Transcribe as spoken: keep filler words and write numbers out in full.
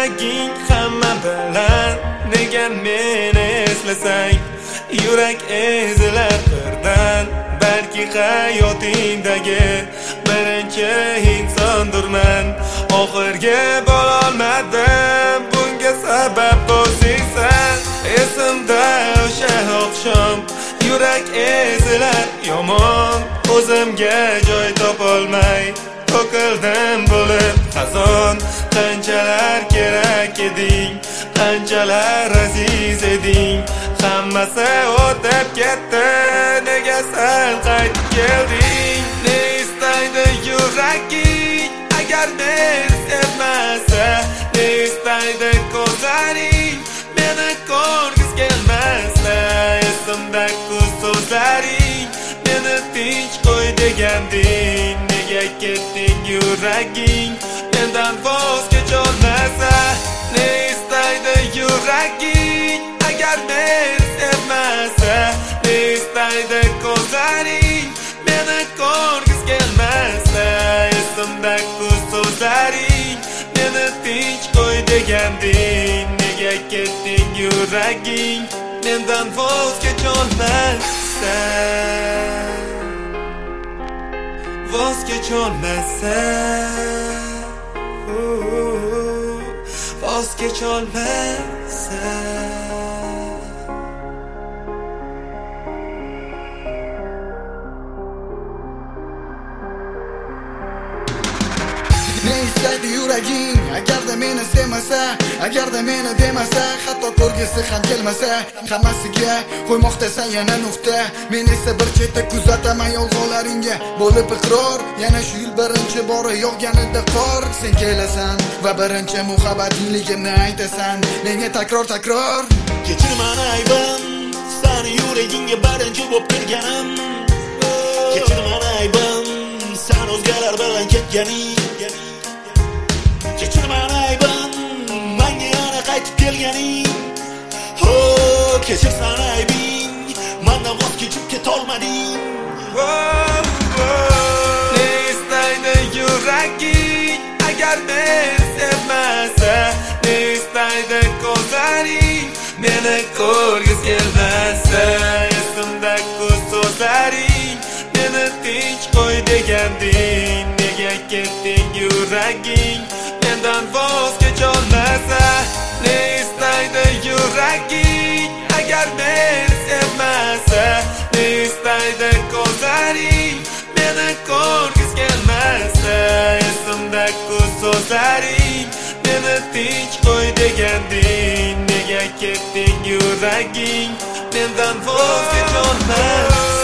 yuraging hamma bilan, nega meni eslasang yurak ezilar birdan. Balki hayotingdagi birinchi insondurman, oxirgi bo'lolmadim, bunga sabab o'zingsan. Esimda o'sha oqshom yurak ezilar yomon, o'zimga joy topolmay to'kildim bo'lib xazon. Qanchalar kerak eding, qanchalar aziz eding, hammasi o'tib ketdi, nega sen qaytib kelding? Ne istaydi yuraging agar meni sevmasa? Ne istaydi ko'zlaring meni ko'rgiz kelmasa? Esimda ko'z so'zlaring meni tinch qo'y deganding, nega ketding yuraging mendan voz kecholmasa? Ne istaydi yuraging agar meni sevmasa? Ne istaydi ko'zlaring meni ko'rgiz kelmasa? Esimda ko'z so'zlaring meni tinch qo'y deganding, nega ketding yuraging mendan voz kecholmasa? Voz kecholmasa, voz kecholmasa. Ne istaydi yuraging agarda meni sevmasa? Agarda meni demasa, hatto ko'rgisi ham kelmasa, hammasiga qo'ymoqdasan yana nuqta. Men esa bir chetda kuzataman yolg'onlaringga bo'lib iqror. Yana shu yil birinchi bora yog'ganida qor, sen kelasan va birinchi muhabbatingligimni aytasan menga takror takror. Kechir meni aybim, seni yuragingga birinchi bo'lib kirganim. Kechir meni aybim, sen o'zgalar bilan ketganing. Kechir meni aybim, menga yana qaytib kelganing. Oh, kechir seni aybing, mendan voz kechib ketolmading. Ne istaydi yuraging agar meni sevmasa? Ne istaydi ko'zlaring meni ko'rgiz kelmasa? Esimda ko'z so'zlaring meni tinch qo'y deganding, nega ketding yuraging mendan voz kecholmasa? Ne istaydi yuraging agar meni sevmasa? Ne istaydi ko'zlaring meni ko'rgiz kelmasa? Esimda ko'z so'zlaring meni tinch qo'y deganding, nega ketding yuraging mendan voz kecholmasa?